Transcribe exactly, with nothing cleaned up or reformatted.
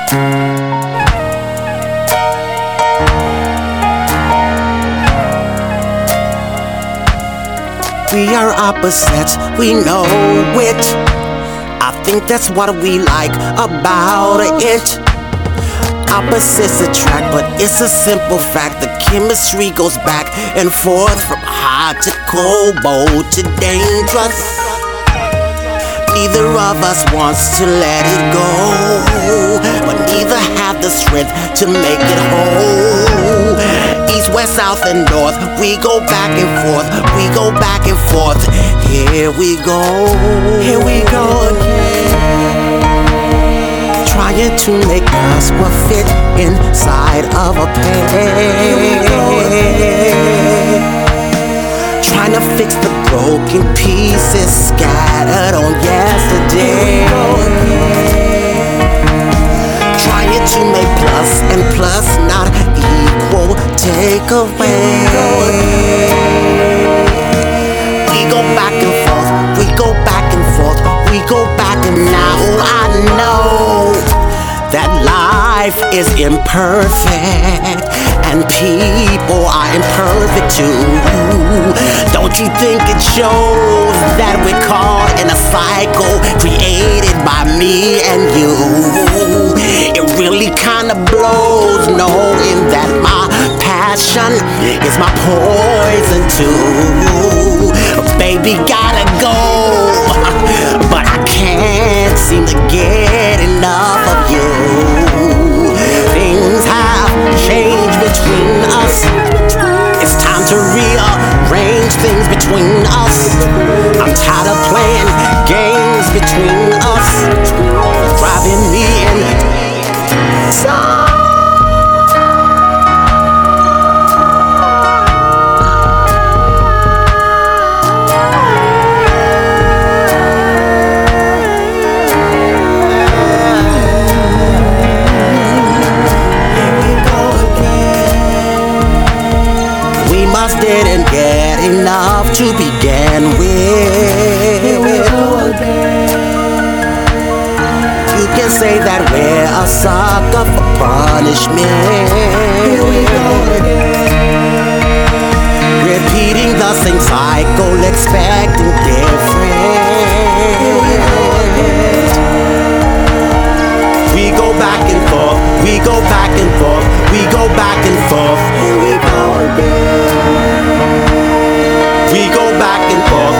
We are opposites, we know it. I think that's what we like about it. Opposites attract, but it's a simple fact. The chemistry goes back and forth, from hot to cold, bold to dangerous. Neither of us wants to let it go, but neither have the strength to make it whole. East, west, south, and north, we go back and forth, we go back and forth. Here we go, here we go again. Trying to make us what fit inside of a pan. Trying to fix the broken pieces scattered on yesterday. Trying to make plus and plus not equal take away. We go back and forth, we go back and forth, we go back, and now I know that life is imperfect and people are imperfect too. Don't you think it shows that we're caught in a cycle created by me and you? It really kinda blows knowing that my passion is my poison too. Baby, gotta go, but I can't seem to get enough of you. Things have changed between us. It's time to rearrange things between us. I'm tired of playing games between us, driving me insane. Didn't get enough to begin with. Here we go again. You can say that we're a sucker for punishment. Here we go again. Repeating the same cycle, expecting different. Here we go again. We go back and forth, we go back and forth, we go back and forth. Here we go again. We go back and forth,